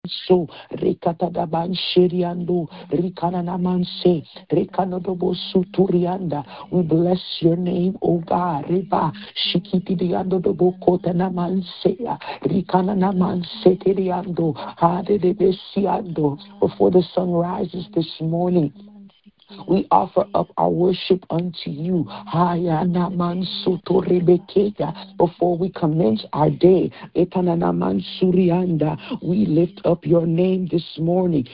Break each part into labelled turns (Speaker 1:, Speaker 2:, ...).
Speaker 1: So Rekatadaban Shiriando Rikananamanse Rekanodobo Suturianda. We bless your name, O God. Reba Shikiti Diando Dobo Kotanamansea Rikananamanse Teriando Hade de Besiando. Before the sun rises this morning, we offer up our worship unto you. Before we commence our day, we lift up your name this morning.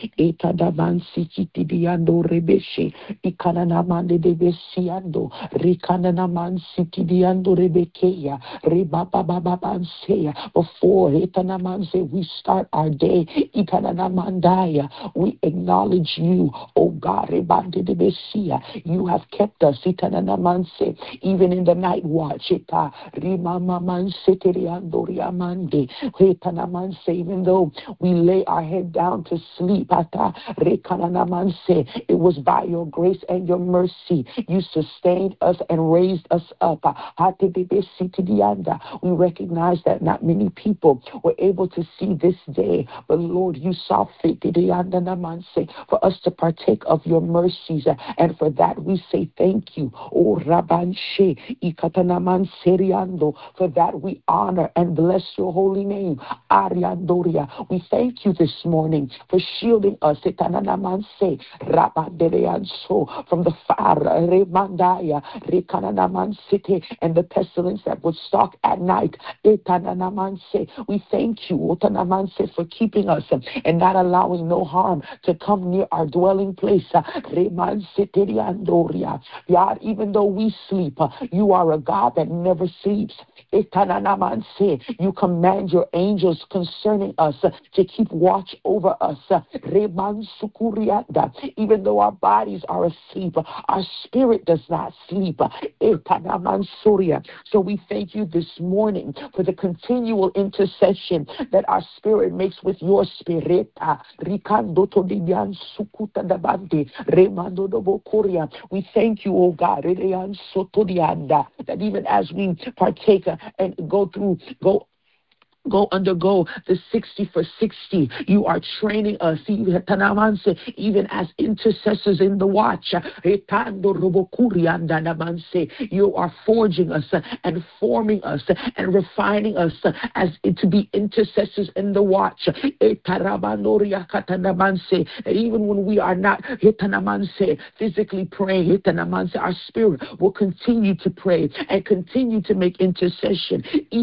Speaker 1: Before we start our day, we acknowledge you, oh God. You have kept us even in the night watch. Even though we lay our head down to sleep, it was by your grace and your mercy you sustained us and raised us up. We recognize that not many people were able to see this day, but Lord, you saw fit for us to partake of your mercies, and for that we say thank you. Oh Rabanshe Ikatanaman Seriando, for that we honor and bless your holy name. Ariandoria, we thank you this morning for shielding us Etananamanse Rabandereanso from the fire Remandaya Rekananaman City and the pestilence that would stalk at night. Etananamanse, we thank you Otanamanse for keeping us and not allowing no harm to come near our dwelling place. God, even though we sleep, you are a God that never sleeps. You command your angels concerning us to keep watch over us. Even though our bodies are asleep, our spirit does not sleep. So we thank you this morning for the continual intercession that our spirit makes with your spirit. We thank you, oh God, that even as we partake and undergo the 60 for 60. You are training us, even as intercessors in the watch. You are forging us and forming us and refining us as to be intercessors in the watch. And even when we are not physically praying, our spirit will continue to pray and continue to make intercession.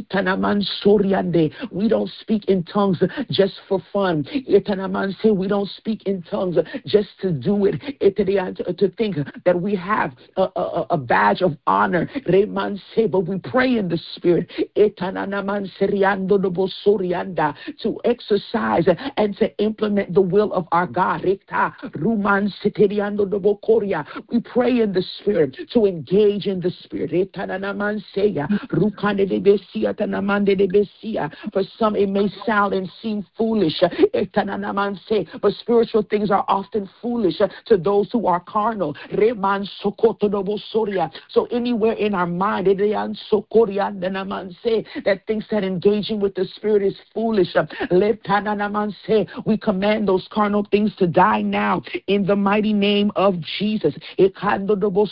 Speaker 1: We don't speak in tongues just for fun. We don't speak in tongues just to do it, to think that we have a badge of honor. But we pray in the spirit to exercise and to implement the will of our God. We pray in the spirit to engage in the spirit. For some, it may sound and seem foolish, but spiritual things are often foolish to those who are carnal. So anywhere in our mind that thinks that engaging with the spirit is foolish, we command those carnal things to die now in the mighty name of Jesus. We command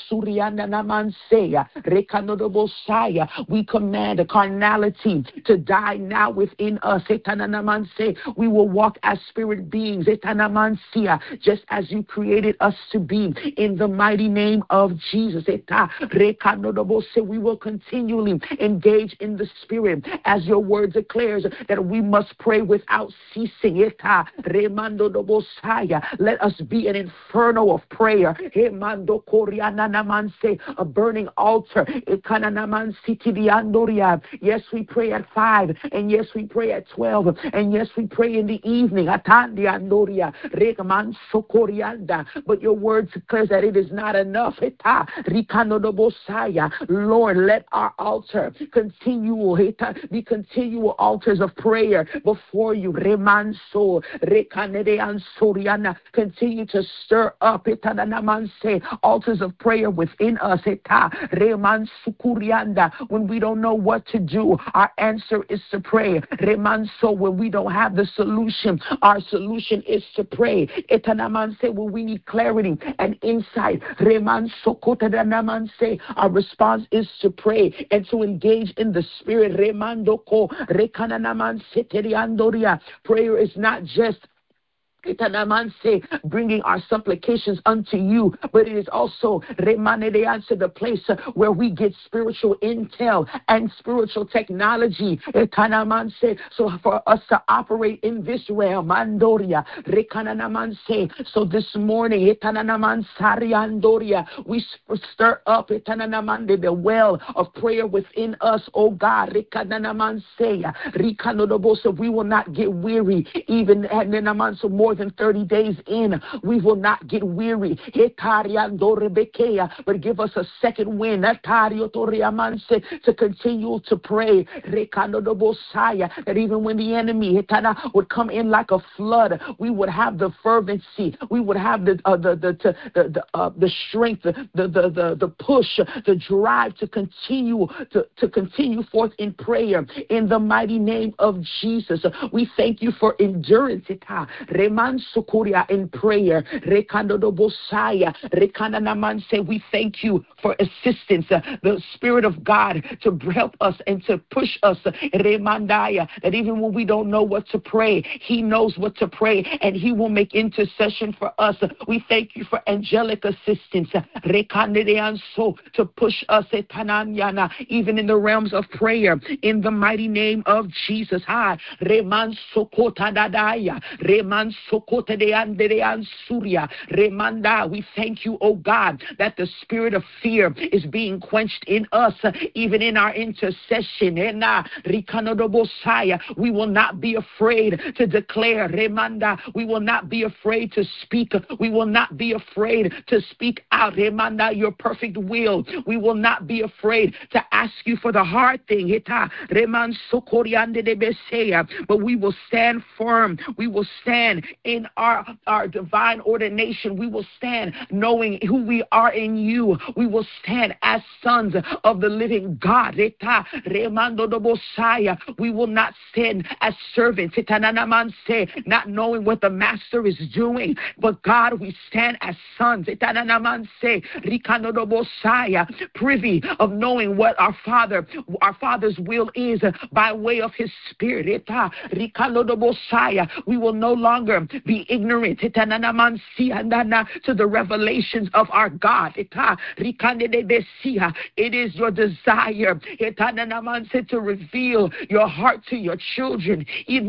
Speaker 1: the carnality to die now within us. We will walk as spirit beings, just as you created us to be, in the mighty name of Jesus. We will continually engage in the spirit, as your word declares that we must pray without ceasing. Let us be an inferno of prayer, a burning altar. Yes, we pray at 5, and yes, we pray at 12, and yes, we pray in the evening. But your word declares that it is not enough. Lord, let our altar be continual altars of prayer before you. Continue to stir up altars of prayer within us. When we don't know what to do, our answer is to pray. pray. Remanso, when we don't have the solution, our solution is to pray. Etanamanse, when we need clarity and insight, Remanso kotadanamanse, our response is to pray and to engage in the spirit. Remandoko rekananamanse teriandoria. Prayer is not just bringing our supplications unto you, but it is also to the place where we get spiritual intel and spiritual technology. So for us to operate in this realm, so this morning, we stir up the well of prayer within us, oh God. So we will not get weary, even so more than 30 days in, we will not get weary. But give us a second wind to continue to pray. That even when the enemy would come in like a flood, we would have the fervency, we would have the strength, the push, the drive to continue forth in prayer in the mighty name of Jesus. We thank you for endurance. Sukuria in prayer. We thank you for assistance, the Spirit of God to help us and to push us. That even when we don't know what to pray, He knows what to pray and He will make intercession for us. We thank you for angelic assistance to push us even in the realms of prayer in the mighty name of Jesus. We thank you, oh God, that the spirit of fear is being quenched in us, even in our intercession. We will not be afraid to declare. We will not be afraid to speak. We will not be afraid to speak out. Your perfect will. We will not be afraid to ask you for the hard thing. But we will stand firm. We will stand in our divine ordination. We will stand knowing who we are in you. We will stand as sons of the living God. We will not stand as servants, not knowing what the master is doing. But God, we stand as sons, privy of knowing what our Father's will is by way of His Spirit. We will no longer be ignorant to the revelations of our God. It is your desire to reveal your heart to your children.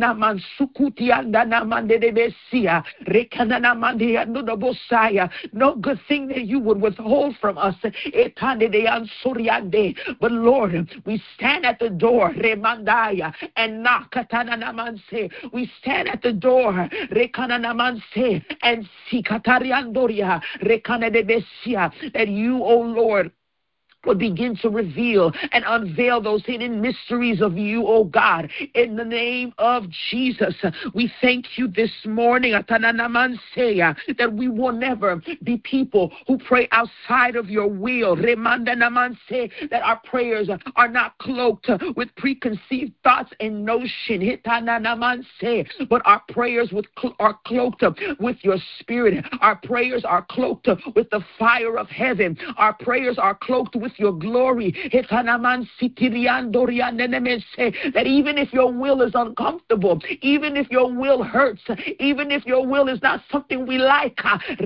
Speaker 1: No good thing that you would withhold from us. But Lord, we stand at the door and knock. We stand at the door and seek that you, O Lord, will begin to reveal and unveil those hidden mysteries of you, oh God, in the name of Jesus. We thank you this morning that we will never be people who pray outside of your will. That our prayers are not cloaked with preconceived thoughts and notion, but our prayers are cloaked with your Spirit. Our prayers are cloaked with the fire of heaven. Our prayers are cloaked with your glory. That even if your will is uncomfortable, even if your will hurts, even if your will is not something we like,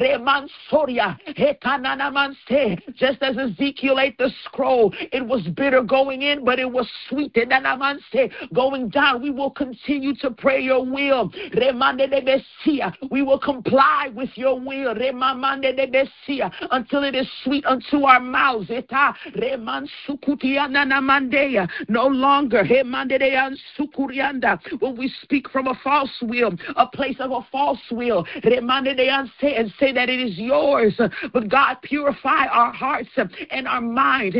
Speaker 1: just as Ezekiel ate the scroll, it was bitter going in, but it was sweet going down. We will continue to pray your will. We will comply with your will until it is sweet unto our mouths. No longer when we speak from a false will, a place of a false will, and say that it is yours. But God, purify our hearts and our minds,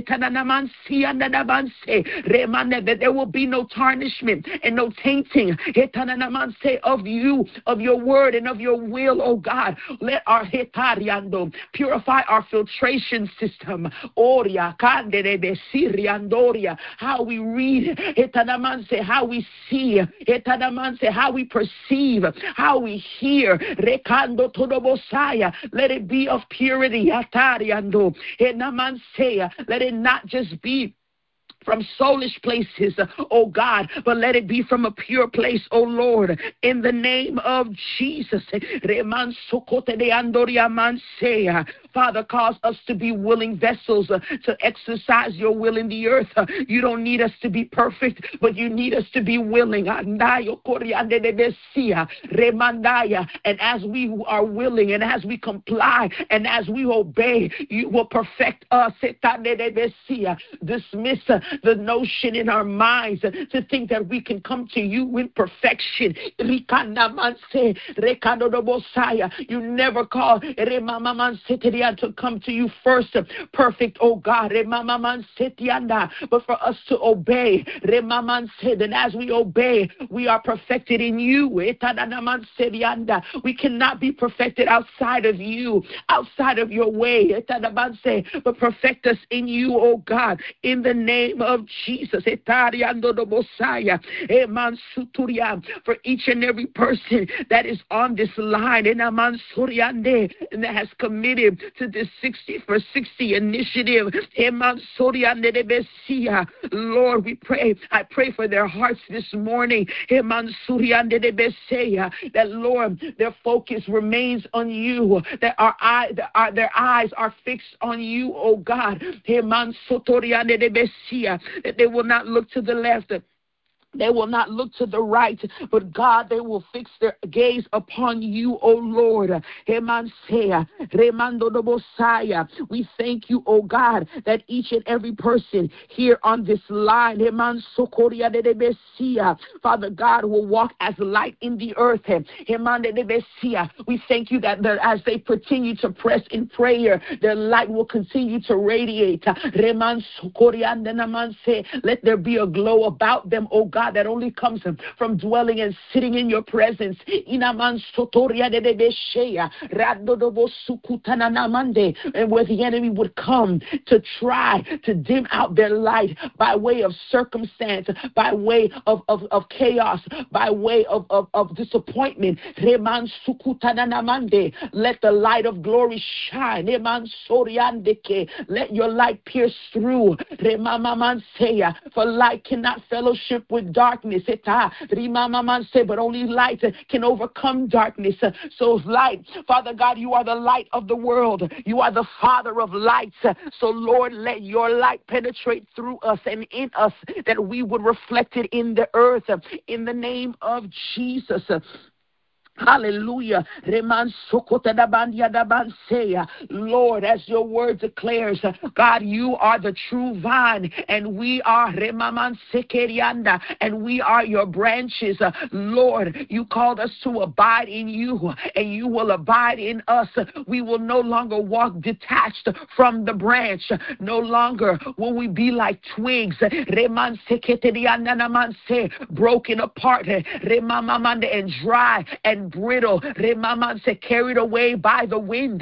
Speaker 1: that there will be no tarnishment and no tainting of you, of your word and of your will, oh God. Let our purify our filtration system. how we read, how we see, how we perceive, how we hear. Let it be of purity. Let it not just be from soulish places, oh God, but let it be from a pure place, oh Lord, in the name of Jesus. Father, cause us to be willing vessels to exercise your will in the earth. You don't need us to be perfect, but you need us to be willing. And as we are willing, and as we comply, and as we obey, you will perfect us. Dismiss the notion in our minds to think that we can come to you in perfection. You never call to come to you first perfect, oh God, but for us to obey. And as we obey, we are perfected in you. We cannot be perfected outside of you, outside of your way, but perfect us in you, oh God, in the name of Jesus. For each and every person that is on this line and that has committed to this 60 for 60 initiative, Lord, we pray. I pray for their hearts this morning, that Lord, their focus remains on you, that their eyes are fixed on you, oh God, that they will not look to the left. They will not look to the right, but God, they will fix their gaze upon you, O Lord. We thank you, O God, that each and every person here on this line, Father God, will walk as light in the earth. We thank you that as they continue to press in prayer, their light will continue to radiate. Let there be a glow about them, O God, that only comes from dwelling and sitting in your presence. And where the enemy would come to try to dim out their light by way of circumstance, by way of chaos, by way of disappointment, let the light of glory shine. Let your light pierce through. For light cannot fellowship with darkness, but only light can overcome darkness. So light, Father God, you are the light of the world. You are the Father of lights. So Lord, let your light penetrate through us and in us, that we would reflect it in the earth, in the name of Jesus. Hallelujah. Lord, as your word declares, God, you are the true vine, and we are and we are your branches. Lord, you called us to abide in you, and you will abide in us. We will no longer walk detached from the branch. No longer will we be like twigs, broken apart, and dry and brittle, carried away by the wind.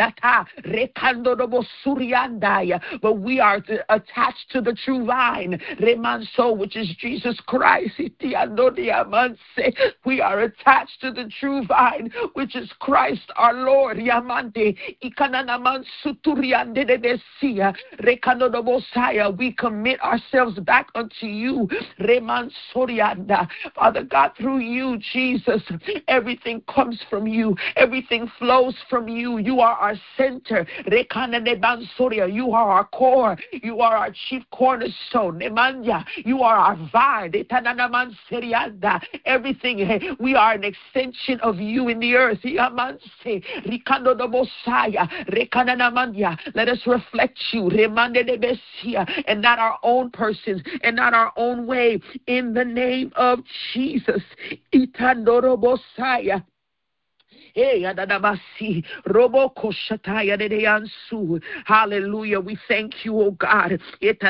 Speaker 1: But we are attached to the true vine, which is Jesus Christ. We are attached to the true vine, which is Christ our Lord. We commit ourselves back unto you. Father God, through you, Jesus, everything comes from you. Everything flows from you. You are our center. You are our core. You are our chief cornerstone. You are our vine. Everything. We are an extension of you in the earth. Let us reflect you and not our own persons and not our own way, in the name of Jesus. Hallelujah. We thank you, oh God.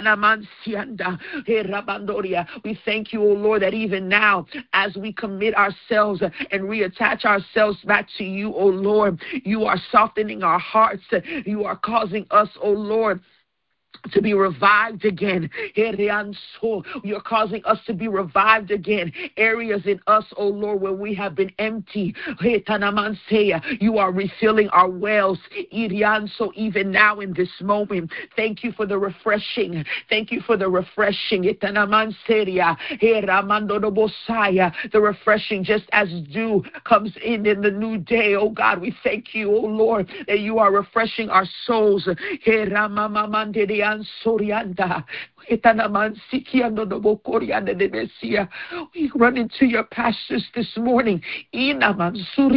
Speaker 1: We thank you, oh Lord, that even now, as we commit ourselves and reattach ourselves back to you, oh Lord, you are softening our hearts. You are causing us, oh Lord, to be revived again. You're causing us to be revived again. Areas in us, oh Lord, where we have been empty. You are refilling our wells. So even now in this moment, thank you for the refreshing. Thank you for the refreshing. The refreshing just as dew comes in the new day. Oh God, we thank you, oh Lord, that you are refreshing our souls. Sorianda. We run into your pastures this morning. We run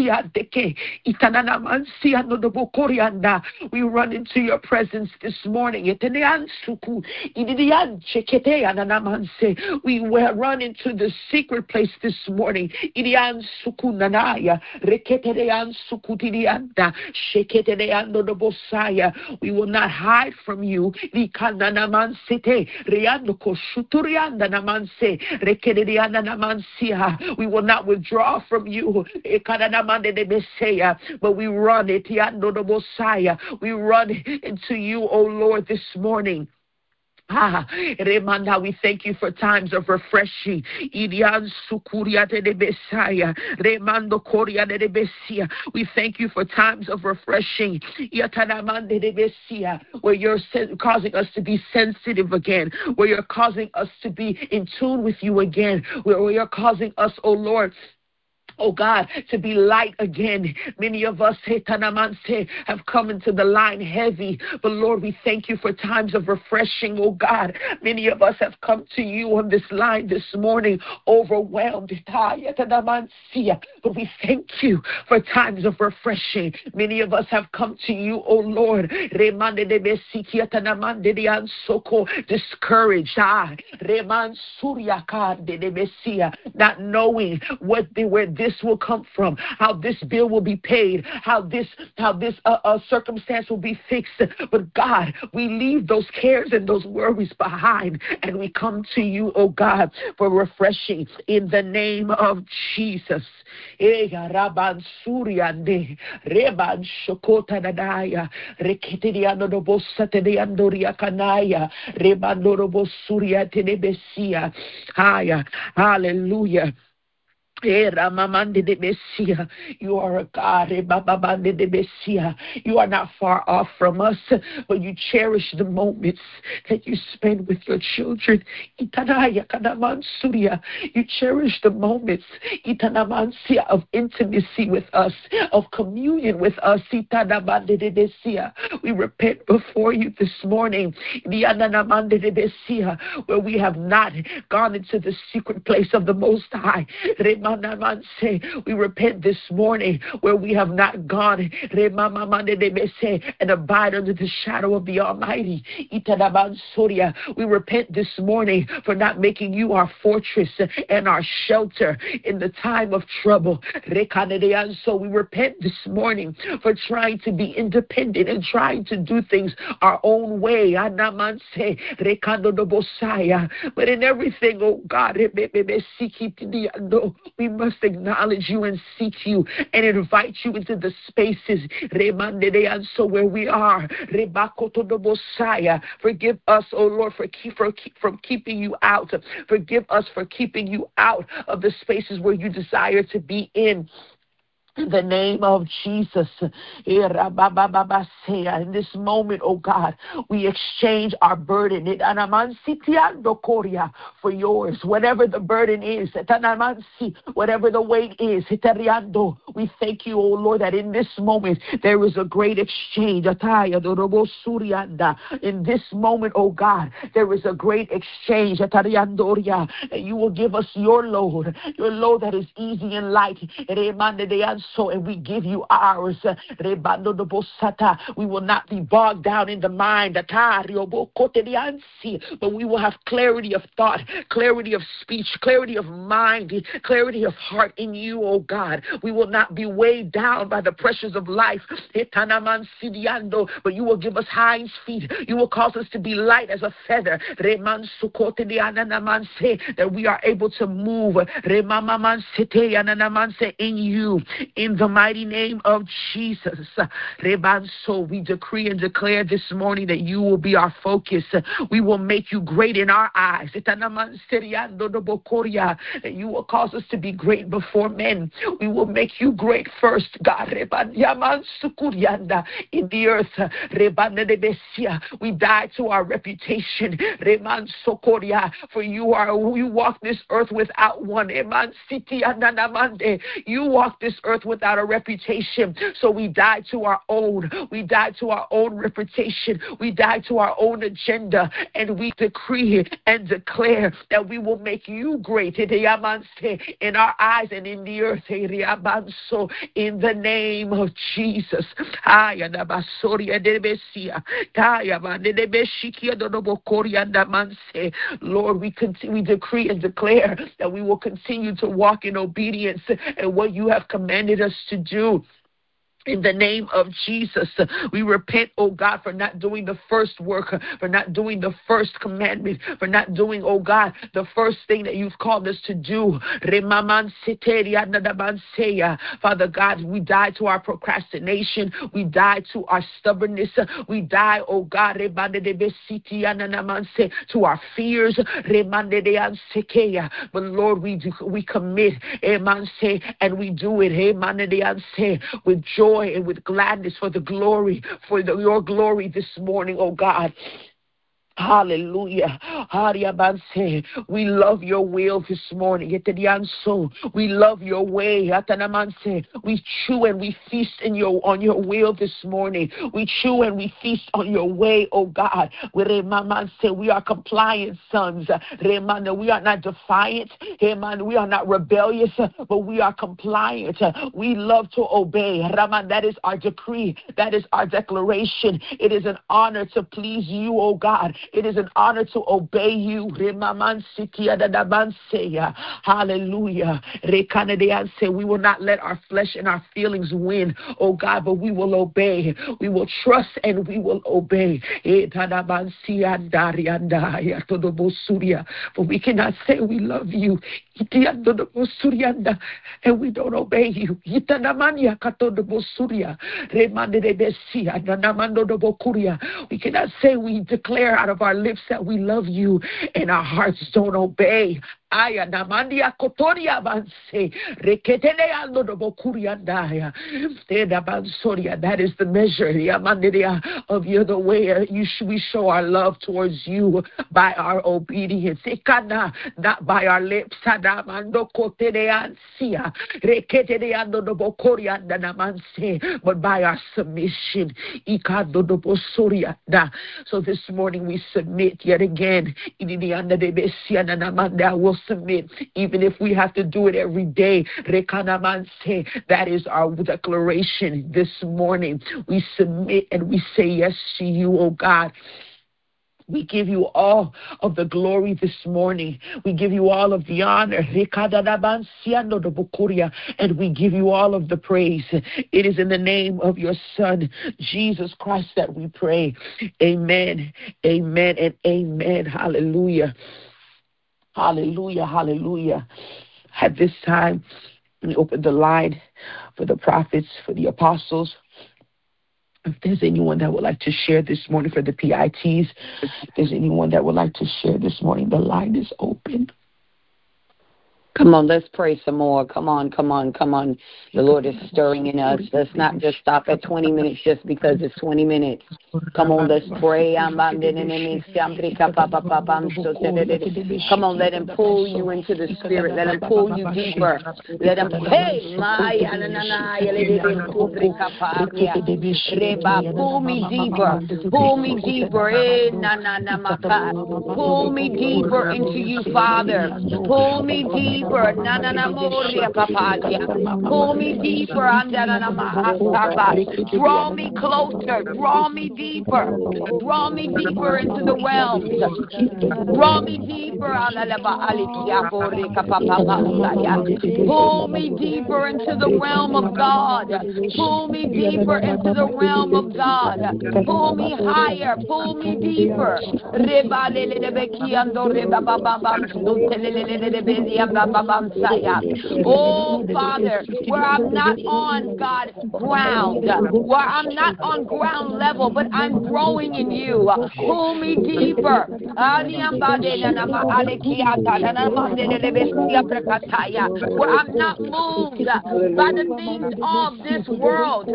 Speaker 1: into your presence this morning. We run into the secret place this morning. We will not hide from you. We will not withdraw from you. But we run it. We run into you, O Lord, this morning. Remanda, we thank you for times of refreshing. Remando Koria de Besia. We thank you for times of refreshing. Where you're causing us to be sensitive again, where you're causing us to be in tune with you again, where you're causing us, oh Lord, oh God, to be light again. Many of us have come into the line heavy, but Lord, we thank you for times of refreshing, oh God. Many of us have come to you on this line this morning overwhelmed. But we thank you for times of refreshing. Many of us have come to you, oh Lord, discouraged, not knowing where this will come from, how this bill will be paid, how this circumstance will be fixed. But God, we leave those cares and those worries behind, and we come to you, oh God, for refreshing in the name of Jesus. Hallelujah. You are a God. You are not far off from us, but you cherish the moments that you spend with your children. You cherish the moments of intimacy with us, of communion with us. We repent before you this morning where we have not gone into the secret place of the Most High. We repent this morning where we have not gone and abide under the shadow of the Almighty. We repent this morning for not making you our fortress and our shelter in the time of trouble. So we repent this morning for trying to be independent and trying to do things our own way. But in everything, oh God, we must acknowledge you and seek you and invite you into the spaces where we are. Forgive us, oh Lord, from keeping you out. Forgive us for keeping you out of the spaces where you desire to be in. In the name of Jesus, in this moment, oh God, we exchange our burden for yours. Whatever the burden is, whatever the weight is, we thank you, oh Lord, that in this moment there is a great exchange. In this moment, oh God, there is a great exchange. And you will give us your load that is easy and light. And we give you ours. We will not be bogged down in the mind, but we will have clarity of thought, clarity of speech, clarity of mind, clarity of heart in you, oh God. We will not be weighed down by the pressures of life, but you will give us hinds feet. You will cause us to be light as a feather, that we are able to move in you. in the mighty name of Jesus. Rebanso, we decree and declare this morning that you will be our focus. We will make you great in our eyes. That you will cause us to be great before men. We will make you great first, God. In the earth, we die to our reputation. For you walk this earth without one. You walk this earth without a reputation. So we die to our own. We die to our own reputation. We die to our own agenda. And we decree and declare that we will make you great in our eyes and in the earth. In the name of Jesus. Lord, we decree and declare that we will continue to walk in obedience and what you have commanded us to do. In the name of Jesus, we repent, oh God, for not doing the first work, for not doing the first commandment, for not doing, oh God, the first thing that you've called us to do. Father God, we die to our procrastination. We die to our stubbornness. We die, oh God, to our fears. But Lord, we commit, and we do it with joy and with gladness for the glory, your glory this morning, oh God. Hallelujah. We love your will this morning. We love your way. We chew and we feast on your will this morning. We chew and we feast on your way, oh God. We are compliant sons. We are not defiant. We are not rebellious, but we are compliant. We love to obey. That is our decree. That is our declaration. It is an honor to please you, oh God. It is an honor to obey you. Hallelujah. We will not let our flesh and our feelings win, oh God, but we will obey. We will trust and we will obey. For we cannot say we love you and we don't obey you. We cannot say we declare out of our lips that we love you and our hearts don't obey. That is the measure of you, the way we show our love towards you, by our obedience, not by our lips, but by our submission. So this morning we submit yet again. We'll submit, even if we have to do it every day. That is our declaration this morning. We submit and we say yes to you, oh God. We give you all of the glory this morning. We give you all of the honor. And we give you all of the praise. It is in the name of your Son, Jesus Christ, that we pray. Amen, amen, and amen. Hallelujah. Hallelujah, hallelujah. At this time, we open the line for the prophets, for the apostles. If there's anyone that would like to share this morning for the PITs, if there's anyone that would like to share this morning, the line is open.
Speaker 2: Come on, let's pray some more. Come on. The Lord is stirring in us. Let's not just stop at 20 minutes just because it's 20 minutes. Come on, let's pray. Come on, let him pull you into the spirit. Let him pull you deeper. Let him pull me deeper. Pull me deeper. Pull me deeper into you, Father. Pull me deeper. Pull me deeper. Draw me closer. Draw me deeper. Draw me deeper into the realms. Draw me deeper. Pull me deeper into the realm of God. Pull me deeper into the realm of God. Pull me higher. Pull me deeper. Oh, Father, where I'm not on, God, ground, where I'm not on ground level, but I'm growing in you. Pull me deeper. Where I'm not moved by the things of this world.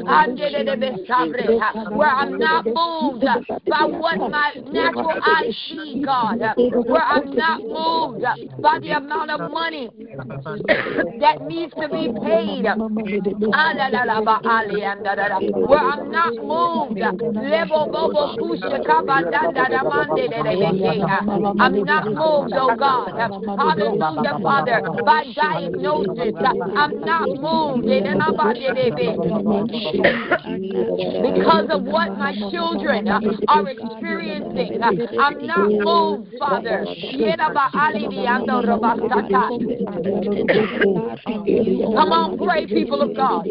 Speaker 2: Where I'm not moved by what my natural eyes see, God. Where I'm not moved by the amount of money that needs to be paid. Where I'm not moved. I'm not moved, oh God. Hallelujah, Father, by diagnosis. I'm not moved because of what my children are experiencing. I'm not moved, Father. Come on, pray, people of God.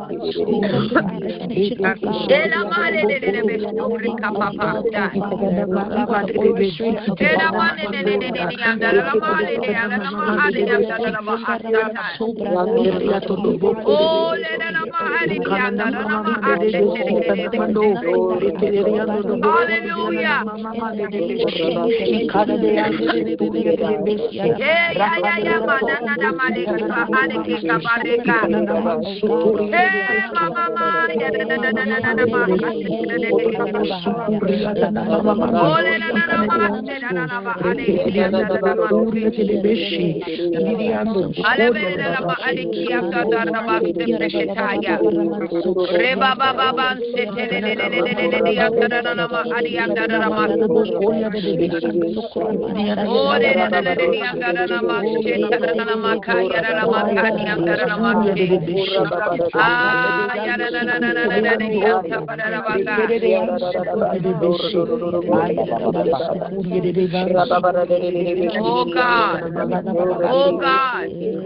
Speaker 2: Oh God. Oh God.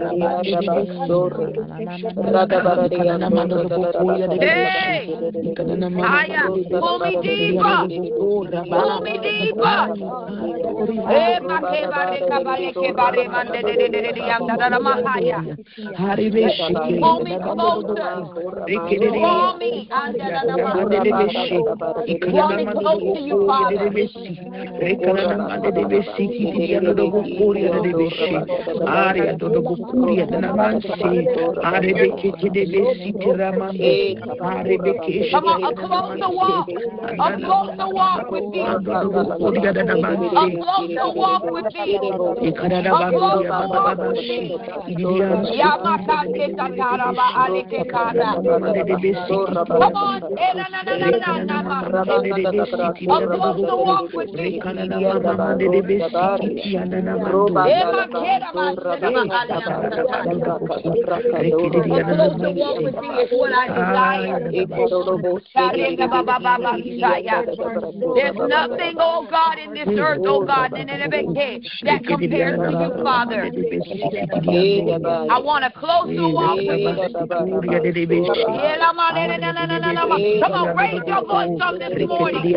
Speaker 2: Hey. Aya. Pull me deeper. Pull me deeper. Hey, pull me closer. Draw me. Draw me close to you, Father. Come on, a closer walk. A closer walk with thee. A closer walk with thee. A closer walk with thee. Come on. A closer walk with thee. A closer walk with thee is what I desire. There's nothing, oh God, in this earth, oh God, that compares to you, Father. I want a closer walk with you. Come on, raise your voice on this morning.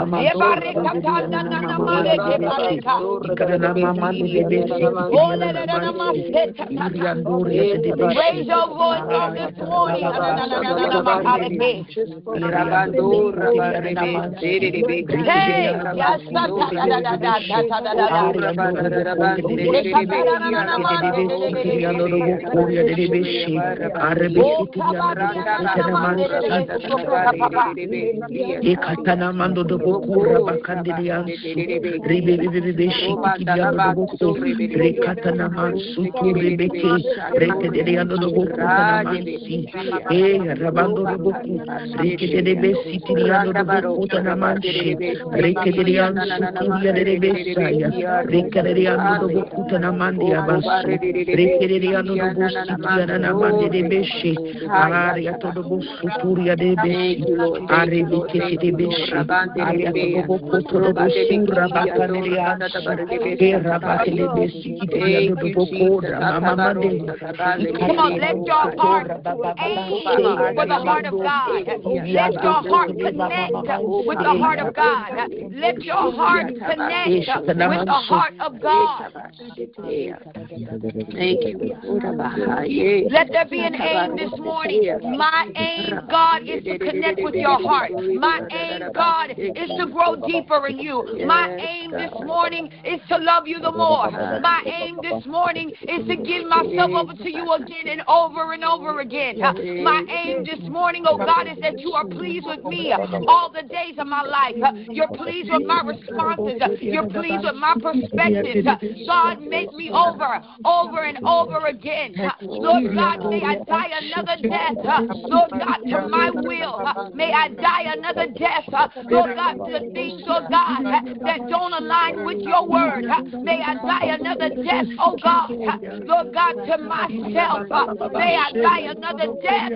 Speaker 2: Raise your voice on this morning. Come on, let your heart aim for the heart of God. Let your heart connect with the heart of God. Let your heart connect with the heart of God.
Speaker 3: Thank you.
Speaker 2: Let there be an aim this morning. My aim, God, is to connect with your heart. My aim, God, is to grow deeper in you. My aim this morning is to love you the more. My aim this morning is to give myself over to you again and over again. My aim this morning, oh God, is that you are pleased with me all the days of my life. You're pleased with my responses. You're pleased with my perspectives. God, make me over and over again. Lord God, may I die another death. Lord God, to my will. May I die another death. Lord God, to things, Lord God, that don't align with your word. May I die another death, oh God. Lord God, to myself. May I die another death.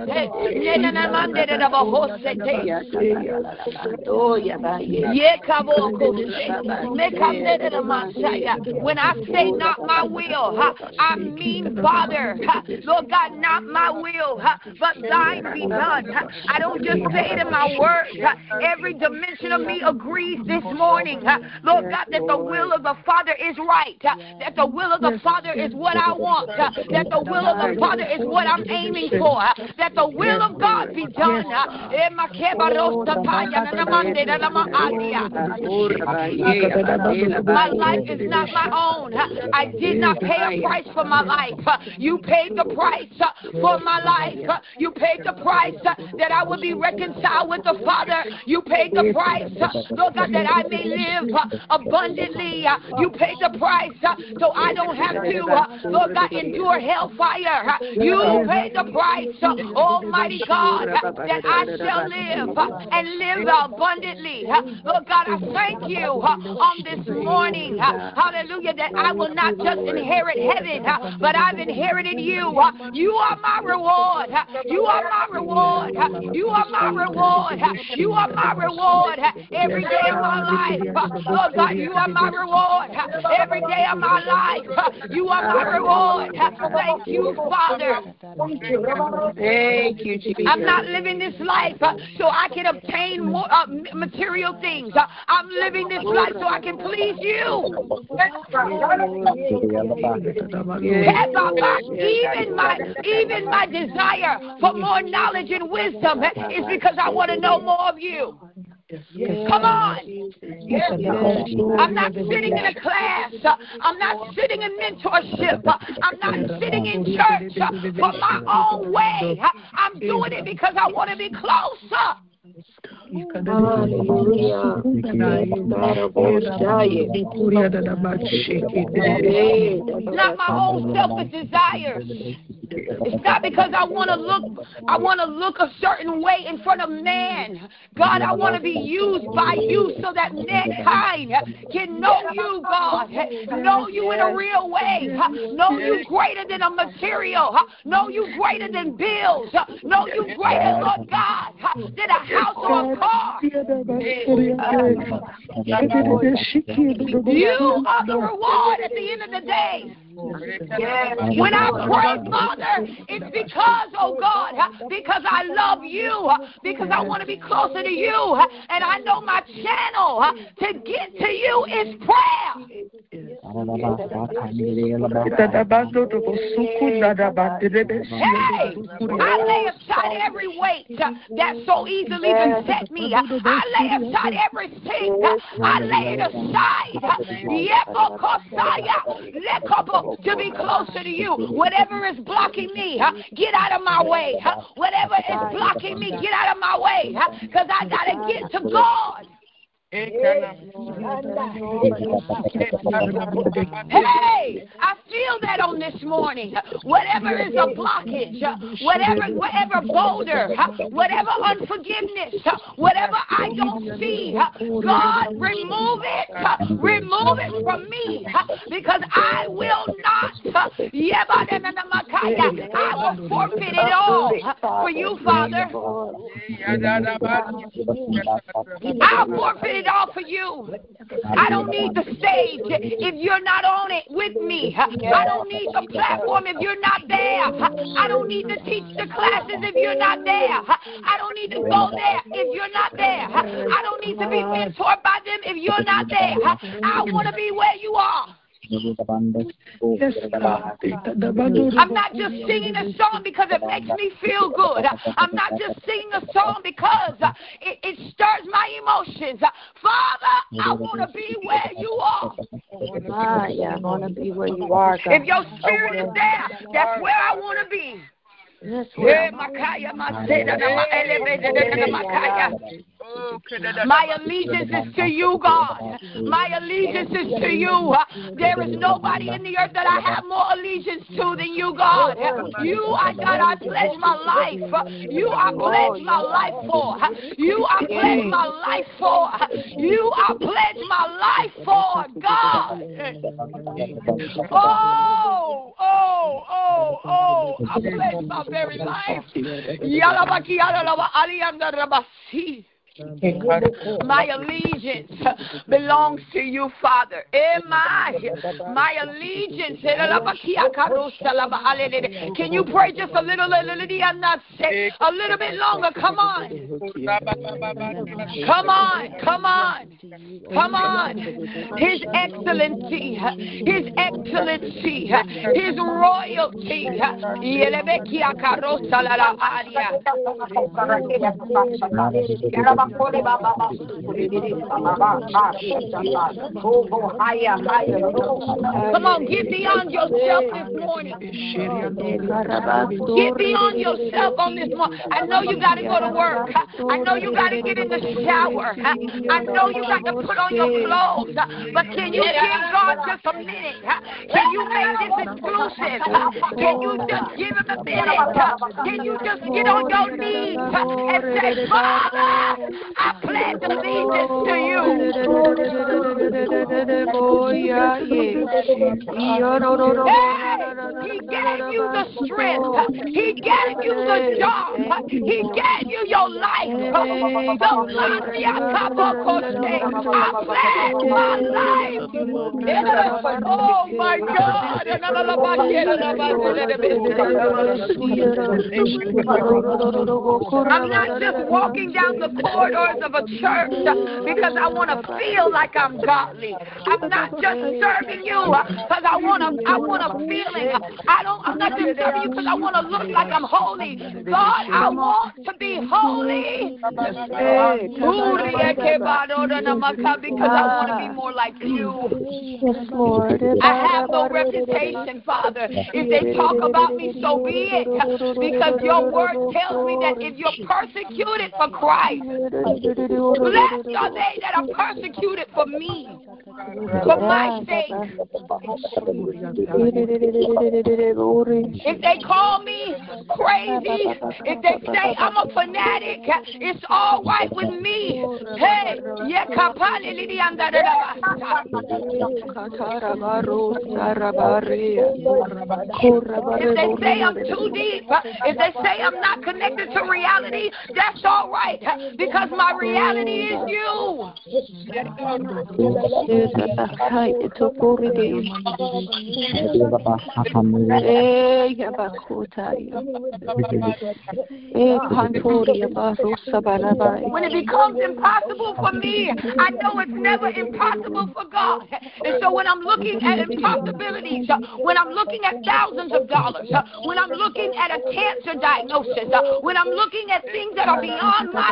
Speaker 2: When I say not my will, I mean, Father, Lord God, not my will, but thine be done. I don't just say it in my words. Every dimension of me agrees this morning, Lord God, that the will of the Father is right, that the will of the Father is what I want, that the will of the Father is what I'm aiming for, that the will of God be done. My life is not my own. I did not pay a price for my life. You paid the price for my life. You paid the price that I would be reconciled with the Father. You paid the price, Lord God, that I may live abundantly. You paid the price so I don't have to, Lord God, endure hellfire. You paid the price, Almighty God, that I shall live and live abundantly. Lord God, I thank you on this morning, hallelujah, that I will not just inherit heaven, but I've inherited you. You are my reward. You are my reward. You are my reward. You are my reward every day of my life. Lord God, you are my reward every day of my life. You are my reward. Thank you, Father.
Speaker 3: Thank you, Jesus.
Speaker 2: I'm not living this life so I can obtain more material things. I'm living this life so I can please you. Even my desire for more knowledge and wisdom is because I want to know more of you. Come on. I'm not sitting in a class. I'm not sitting in mentorship. I'm not sitting in church for my own way. I'm doing it because I want to be closer.
Speaker 3: Hallelujah.
Speaker 2: Not my own selfish desires. It's not because I want to look a certain way in front of man. God, I want to be used by you so that mankind can know you, God. Know you in a real way. Know you greater than a material. Know you greater than bills. Know you greater, Lord God, than a house or a car. You are the reward at the end of the day. When I pray, Father, it's because, oh God, because I love you, because I want to be closer to you, and I know my channel to get to you is prayer. Hey, I lay aside every weight that so easily beset me. I lay aside everything. I lay it aside. To be closer to you. Whatever is blocking me, get out of my way. Whatever is blocking me, get out of my way. Because I got to get to God. Hey, I feel that on this morning. Whatever is a blockage, whatever boulder, whatever unforgiveness, whatever I don't see, God, remove it from me, because I will not. I will forfeit it all for you, Father. I'll forfeit it all for you. I don't need the stage if you're not on it with me. I don't need the platform if you're not there. I don't need to teach the classes if you're not there. I don't need to go there if you're not there. I don't need to be mentored by them if you're not there. I want to be where you are.
Speaker 1: Yes, God.
Speaker 2: I'm not just singing a song because it makes me feel good. I'm not just singing a song because it stirs my emotions. Father, I want to be where you are.
Speaker 3: Yeah, I want to be where you are, God.
Speaker 2: If your spirit is there, that's where I want to be.
Speaker 3: Yes,
Speaker 2: my allegiance is to you, God. My allegiance is to you. There is nobody in the earth that I have more allegiance to than you, God. You, God, I pledge my life. You, I pledge my life for. You, I pledge my life for. You, I pledge my life for, God. I pledge my very life. My allegiance belongs to you, Father. My allegiance. Can you pray just a little bit longer? Come on. Come on. Come on. Come on. His excellency. His excellency. His royalty. Come on, get beyond yourself this morning. Get beyond yourself on this morning. I know you got to go to work. I know you got to get in the shower. I know you got to put on your clothes. But can you give God just a minute? Can you make this exclusive? Can you just give him a minute? Can you just get on your knees and say, Father, I pledge allegiance to you. He gave you the strength. He gave you the job. He gave you your life. I pledge my life. Oh my God. I'm not just walking down the corridors of a church because I want to feel like I'm godly. I'm not just serving you because I want a feeling. I'm not just serving you because I want to look like I'm holy. God, I want to be holy. Because I want to be more like you.
Speaker 3: Yes, Lord.
Speaker 2: I have no reputation, Father. If they talk about me, so be it. Because your word tells me that if you're persecuted for Christ, bless are they that are persecuted for me, for my sake. If they call me crazy, if they say I'm a fanatic, it's all right with me. Hey, if they say I'm too deep, if they say I'm not connected to reality, that's all right, because my reality is you. When it becomes impossible for me, I know it's never impossible for God. And so when I'm looking at impossibilities, when I'm looking at thousands of dollars, when I'm looking at a cancer diagnosis, when I'm looking at things that are beyond my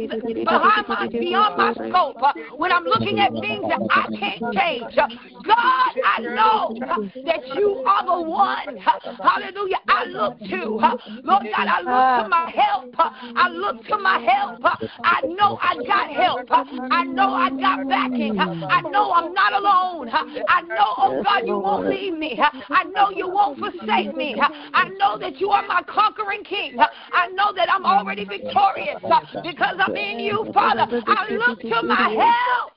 Speaker 2: scope, when I'm looking at things that I can't change, God, I know that you are the one, hallelujah, I look to. Lord God, I look to my help. I look to my help. I know I got help. I know I got backing. I know I'm not alone. I know, oh God, you won't leave me. I know you won't forsake me. I know that you are my conquering king. I know that I'm already victorious because I'm in you, Father. I look to my help.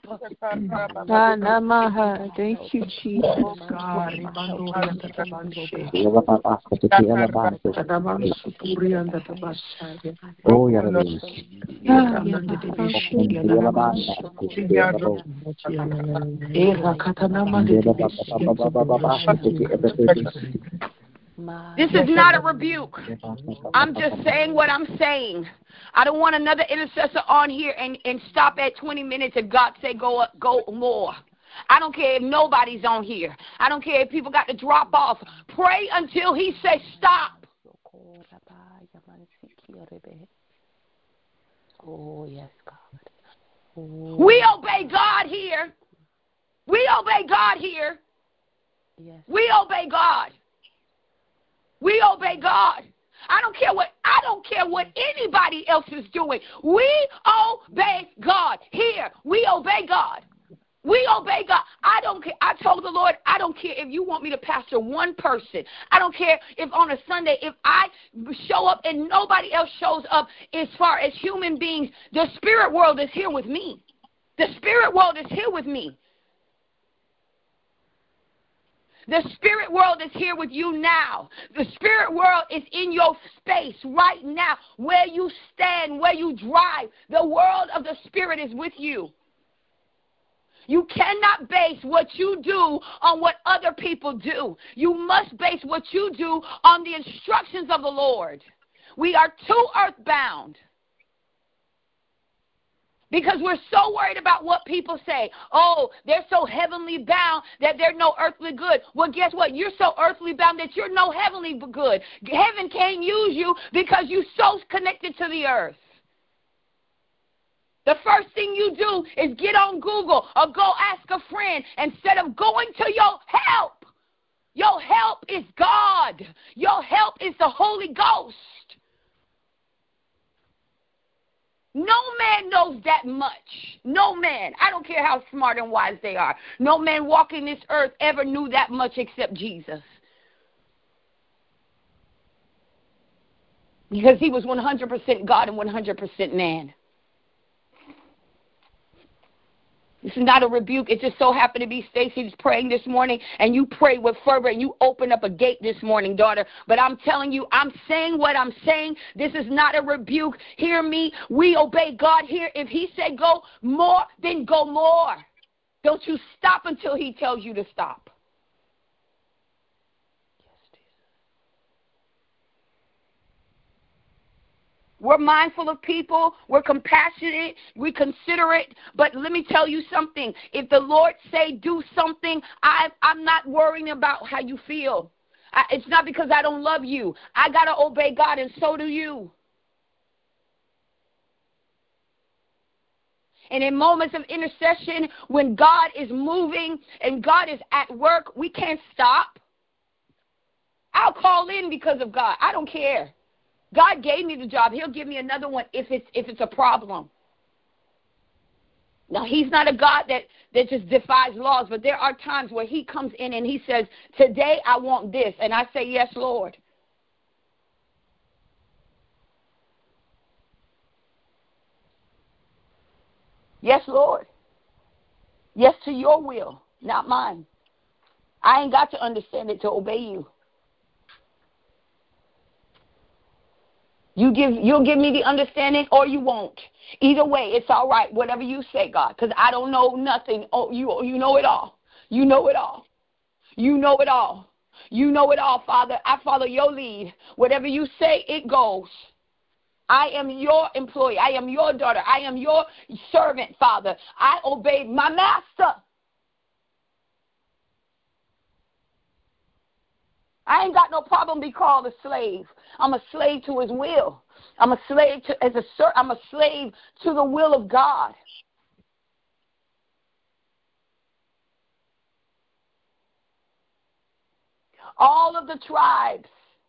Speaker 3: Thank you, Jesus.
Speaker 4: Oh,
Speaker 2: This is not a rebuke. I'm just saying what I'm saying. I don't want another intercessor on here and stop at 20 minutes and God say go more. I don't care if nobody's on here. I don't care if people got to drop off. Pray until he says stop.
Speaker 3: Oh, yes, God. Oh.
Speaker 2: We obey God here. We obey God here.
Speaker 3: Yes.
Speaker 2: We obey God. We obey God. I don't care what anybody else is doing. We obey God here. We obey God. We obey God. I don't care. I told the Lord, I don't care if you want me to pastor one person. I don't care if on a Sunday, if I show up and nobody else shows up as far as human beings, the spirit world is here with me. The spirit world is here with me. The spirit world is here with you now. The spirit world is in your space right now. Where you stand, where you drive, the world of the spirit is with you. You cannot base what you do on what other people do. You must base what you do on the instructions of the Lord. We are too earthbound. Because we're so worried about what people say. Oh, they're so heavenly bound that they're no earthly good. Well, guess what? You're so earthly bound that you're no heavenly good. Heaven can't use you because you're so connected to the earth. The first thing you do is get on Google or go ask a friend instead of going to your help. Your help is God. Your help is the Holy Ghost. No man knows that much. No man. I don't care how smart and wise they are. No man walking this earth ever knew that much except Jesus. Because he was 100% God and 100% man. This is not a rebuke. It just so happened to be Stacy's praying this morning, and you pray with fervor, and you open up a gate this morning, daughter. But I'm telling you, I'm saying what I'm saying. This is not a rebuke. Hear me. We obey God here. If he said go more, then go more. Don't you stop until he tells you to stop. We're mindful of people. We're compassionate. We're considerate. But let me tell you something. If the Lord say do something, I'm not worrying about how you feel. It's not because I don't love you. I got to obey God, and so do you. And in moments of intercession, when God is moving and God is at work, we can't stop. I'll call in because of God. I don't care. God gave me the job. He'll give me another one if it's a problem. Now, he's not a God that just defies laws, but there are times where he comes in and he says, today I want this. And I say, yes, Lord. Yes, Lord. Yes to your will, not mine. I ain't got to understand it to obey you. You'll give me the understanding or you won't. Either way, it's all right, whatever you say, God, because I don't know nothing. Oh, you know it all. You know it all. You know it all. You know it all, Father. I follow your lead. Whatever you say, it goes. I am your employee. I am your daughter. I am your servant, Father. I obeyed my master. I ain't got no problem be called a slave. I'm a slave to his will. I'm a slave I'm a slave to the will of God. All of the tribes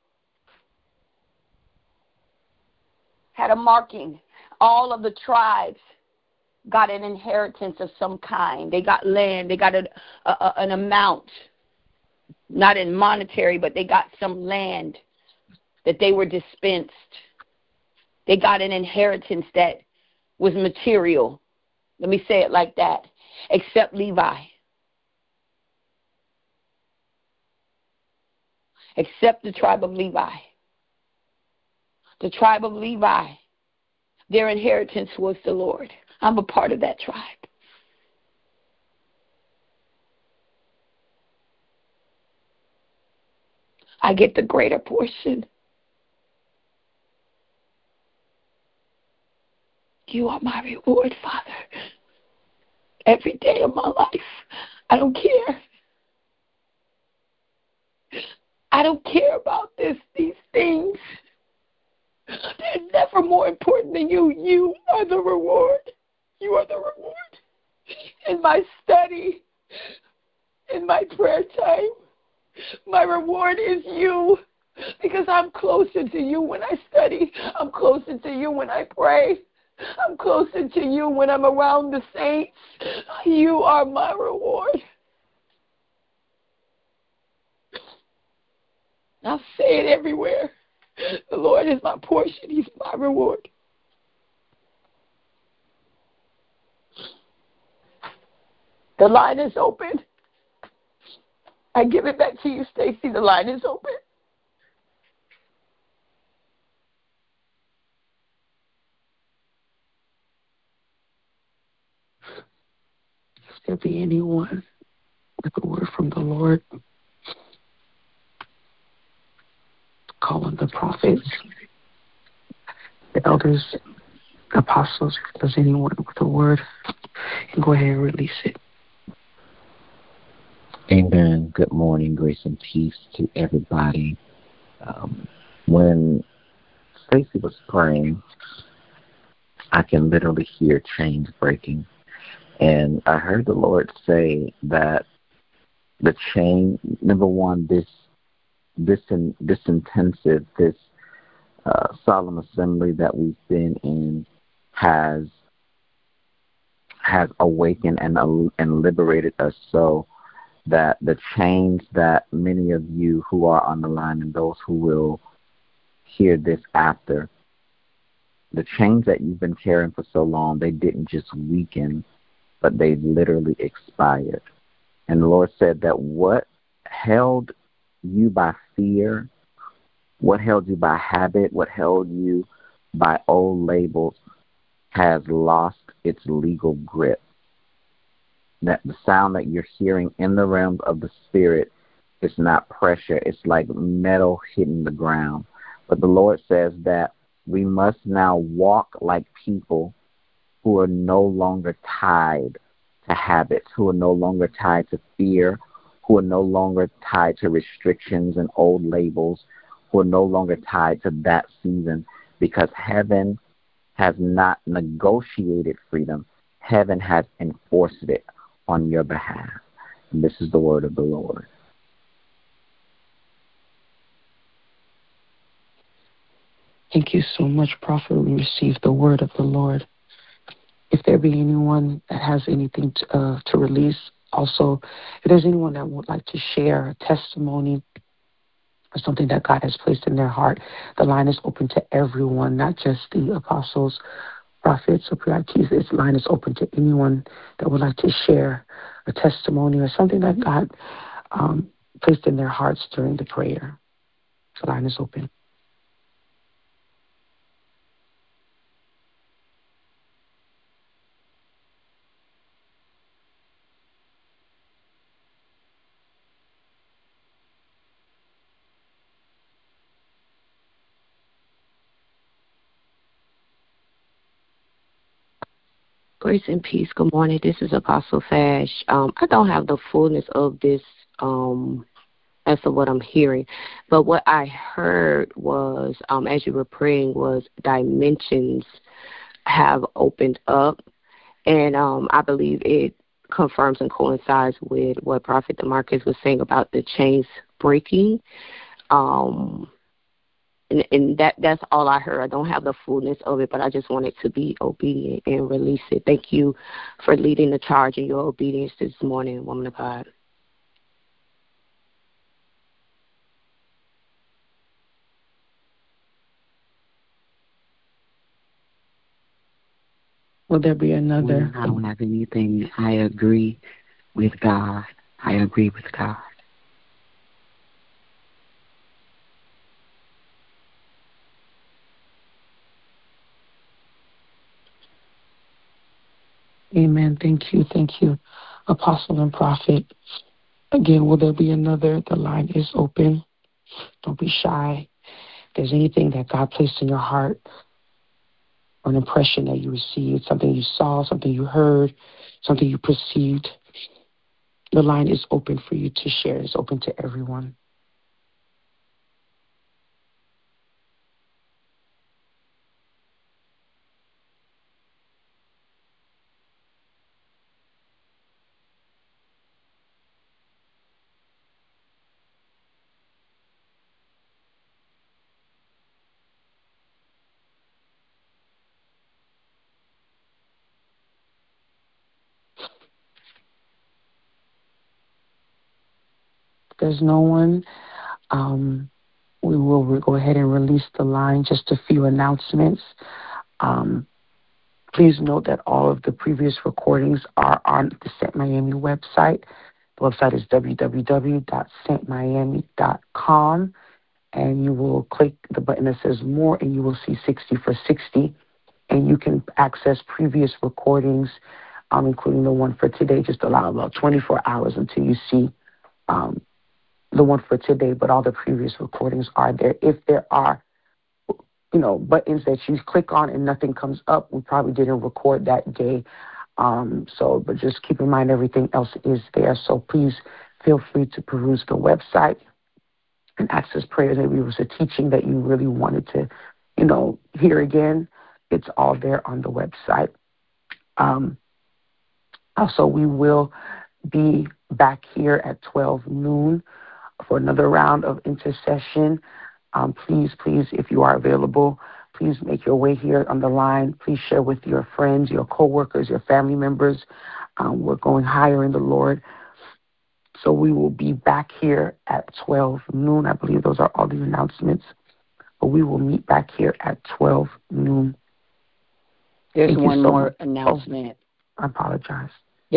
Speaker 2: had a marking. All of the tribes got an inheritance of some kind. They got land. They got an amount. Not in monetary, but they got some land that they were dispensed. They got an inheritance that was material. Let me say it like that. Except Levi. Except the tribe of Levi. The tribe of Levi, their inheritance was the Lord. I'm a part of that tribe. I get the greater portion. You are my reward, Father. Every day of my life,
Speaker 1: I don't care. I don't care about these things. They're never more important than you. You are the reward. You are the reward. In my study, in my prayer time, my reward is you. Because I'm closer to you when I study. I'm closer to you when I pray. I'm closer to you when I'm around the saints. You are my reward. I'll say it everywhere. The Lord is my portion. He's my reward. The line is open. I give it back to you, Stacy. The line is open. If there be anyone with a word from the Lord, call on the prophets, the elders, the apostles. If there's anyone with a word, and go ahead and release it.
Speaker 4: Amen. Good morning, grace and peace to everybody. When Stacy was praying, I can literally hear chains breaking. And I heard the Lord say that the chain, number one, this intensive, this solemn assembly that we've been in has awakened and liberated us so that the chains that many of you who are on the line and those who will hear this after, the chains that you've been carrying for so long, they didn't just weaken, but they literally expired. And the Lord said that what held you by fear, what held you by habit, what held you by old labels has lost its legal grip. That the sound that you're hearing in the realms of the spirit is not pressure. It's like metal hitting the ground. But the Lord says that we must now walk like people who are no longer tied to habits, who are no longer tied to fear, who are no longer tied to restrictions and old labels, who are no longer tied to that season, because heaven has not negotiated freedom. Heaven has enforced it on your behalf. And this is the word of the Lord.
Speaker 1: Thank you so much, Prophet. We received the word of the Lord. If there be anyone that has anything to release, also, if there's anyone that would like to share a testimony or something that God has placed in their heart, the line is open to everyone, not just the apostles, prophets, or PITs. This line is open to anyone that would like to share a testimony or something that God placed in their hearts during the prayer. The line is open.
Speaker 3: Grace and peace. Good morning. This is Apostle Fash. I don't have the fullness of this as to what I'm hearing, but what I heard was, as you were praying, was dimensions have opened up, and I believe it confirms and coincides with what Prophet DeMarcus was saying about the chains breaking. And that's all I heard. I don't have the fullness of it, but I just wanted to be obedient and release it. Thank you for leading the charge in your obedience this morning, woman of God.
Speaker 1: Will there be another?
Speaker 4: I don't have anything. I agree with God. I agree with God.
Speaker 1: Amen. Thank you. Thank you, Apostle and Prophet. Again, will there be another? The line is open. Don't be shy. If there's anything that God placed in your heart, or an impression that you received, something you saw, something you heard, something you perceived, The line is open for you to share. It's open to everyone. If there's no one, we will go ahead and release the line. Just a few announcements. Please note that all of the previous recordings are on the Sent Miami website. The website is www.sentmiami.com, and you will click the button that says More, and you will see 60 for 60, and you can access previous recordings, including the one for today. Just allow about 24 hours until you see the one for today, but all the previous recordings are there. If there are, buttons that you click on and nothing comes up, we probably didn't record that day. But just keep in mind everything else is there. So please feel free to peruse the website and access prayers. Maybe it was a teaching that you really wanted to, hear again. It's all there on the website. Also, we will be back here at 12 noon for another round of intercession. Please, if you are available, please make your way here on the line. Please share with your friends, your coworkers, your family members. We're going higher in the Lord. So we will be back here at 12 noon. I believe those are all the announcements. But we will meet back here at 12 noon.
Speaker 2: There's one more announcement.
Speaker 1: I apologize.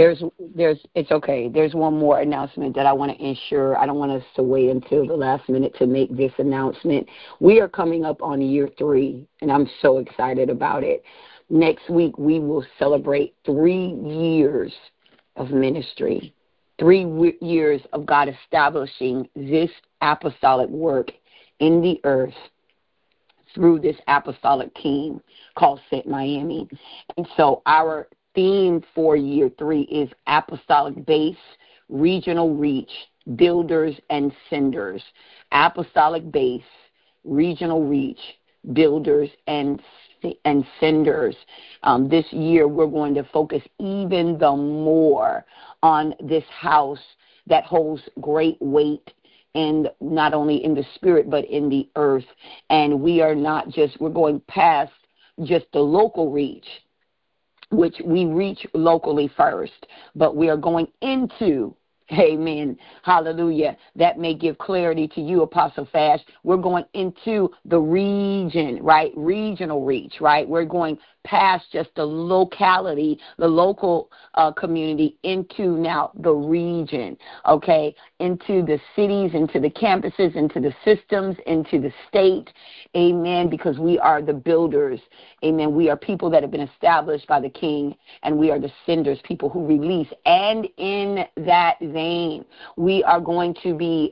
Speaker 2: It's okay. There's one more announcement that I want to ensure. I don't want us to wait until the last minute to make this announcement. We are coming up on year 3, and I'm so excited about it. Next week, we will celebrate 3 years of ministry, 3 years of God establishing this apostolic work in the earth through this apostolic team called Sent Miami. And so our theme for year 3 is apostolic base, regional reach, builders and senders. Apostolic base, regional reach, builders and senders. This year we're going to focus even the more on this house that holds great weight, and not only in the spirit but in the earth. And we're going past just the local reach, which we reach locally first, but we are going into, amen, hallelujah, that may give clarity to you, Apostle Fash. We're going into the region, right, regional reach, right? We're going past just the locality, the local community, into now the region, okay, into the cities, into the campuses, into the systems, into the state, amen, because we are the builders, amen. We are people that have been established by the King, and we are the senders, people who release. And in that vein, we are going to be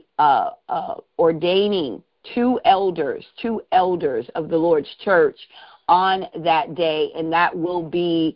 Speaker 2: ordaining two elders of the Lord's church on that day, and that will be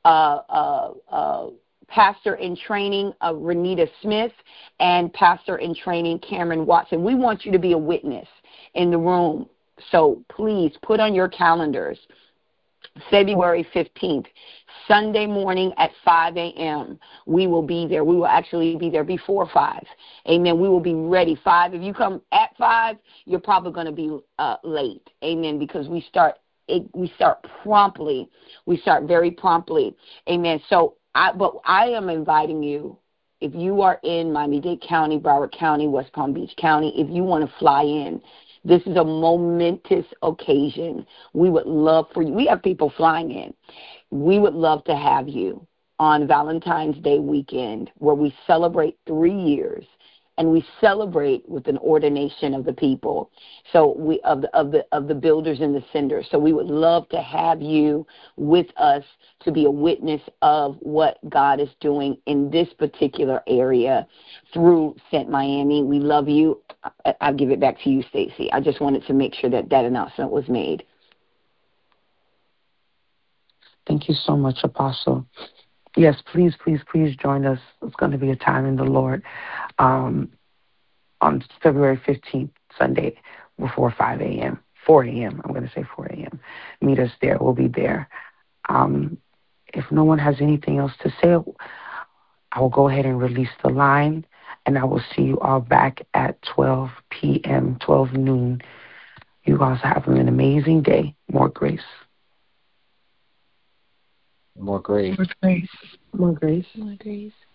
Speaker 2: Pastor in training Renita Smith and Pastor in training Cameron Watson. We want you to be a witness in the room, so please put on your calendars February 15th, Sunday morning at 5 a.m. We will be there. We will actually be there before 5. Amen. We will be ready. 5. If you come at 5, you're probably going to be late. Amen. Because we start promptly. We start very promptly. Amen. So, I am inviting you, if you are in Miami-Dade County, Broward County, West Palm Beach County, if you want to fly in, this is a momentous occasion. We would love for you. We have people flying in. We would love to have you on Valentine's Day weekend, where we celebrate 3 years, and we celebrate with an ordination of the people. So we of the builders and the senders. So we would love to have you with us to be a witness of what God is doing in this particular area through Sent Miami. We love you. I'll give it back to you, Stacy. I just wanted to make sure that announcement was made.
Speaker 1: Thank you so much, Apostle. Yes, please, please, please join us. It's going to be a time in the Lord on February 15th, Sunday, before 5 a.m., 4 a.m. I'm going to say 4 a.m. Meet us there. We'll be there. If no one has anything else to say, I will go ahead and release the line, and I will see you all back at 12 p.m., 12 noon. You guys have an amazing day. More grace.
Speaker 4: More grace.
Speaker 1: More grace. More grace.
Speaker 3: More grace.